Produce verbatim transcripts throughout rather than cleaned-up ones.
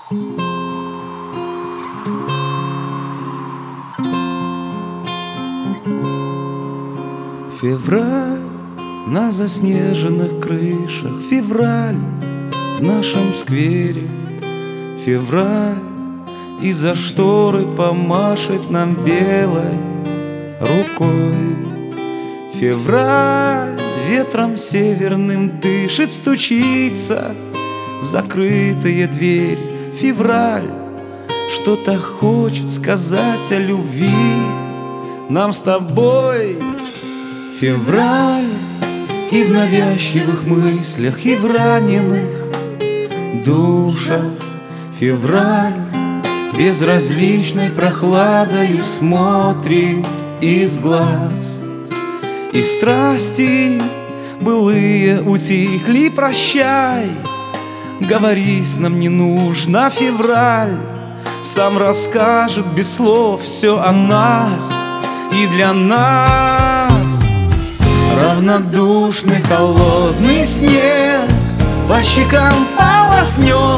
Февраль на заснеженных крышах, февраль в нашем сквере, февраль из-за шторы помашет нам белой рукой. Февраль ветром северным дышит, стучится в закрытые двери. Февраль что-то хочет сказать о любви нам с тобой. Февраль и в навязчивых мыслях, и в раненых душах. Февраль безразличной прохладою смотрит из глаз, и страсти былые утихли. Прощай, говорить нам не нужно. Февраль сам расскажет без слов все о нас и для нас. Равнодушный холодный снег по щекам полоснет,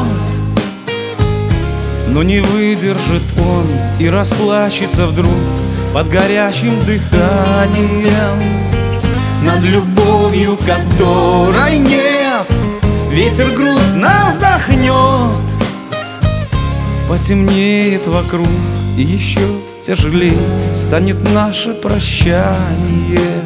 но не выдержит он и расплачется вдруг под горячим дыханием над любовью, которой нет. Ветер грустно вздохнет, потемнеет вокруг, и еще тяжелее станет наше прощание.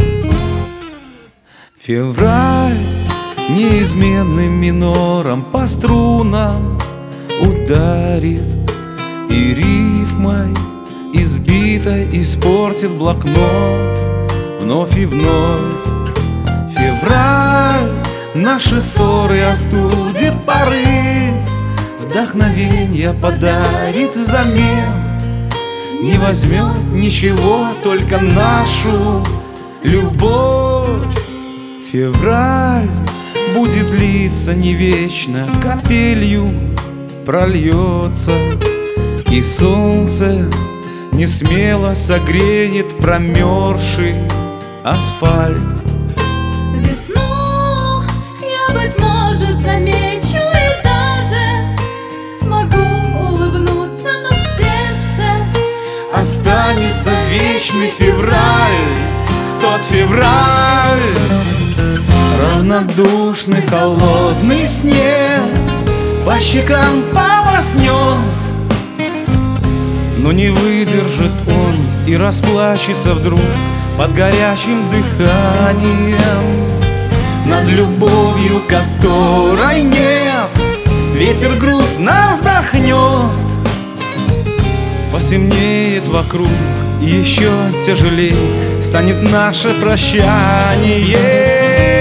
Февраль неизменным минором по струнам ударит, и рифмой избитой испортит блокнот вновь и вновь. Февраль наши ссоры остудит, порыв вдохновенья подарит взамен. Не возьмет ничего, только нашу любовь. Февраль будет длиться не вечно, капелью прольется, и солнце не смело согреет промерзший асфальт. Весну я, быть может, замечу и даже смогу улыбнуться, но в сердце останется вечный февраль, тот февраль. Равнодушный холодный снег по щекам полоснет, но не выдержит он и расплачется вдруг под горячим дыханием над любовью, которой нет. Ветер грустно вздохнет, потемнеет вокруг, и еще тяжелее станет наше прощание.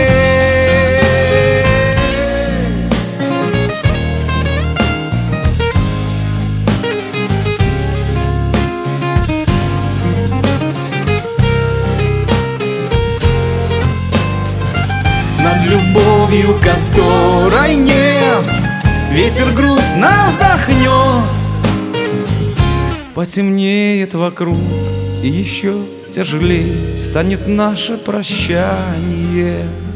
Над любовью, которой нет. Ветер грустно вздохнет, потемнеет вокруг, и еще тяжелее станет наше прощание.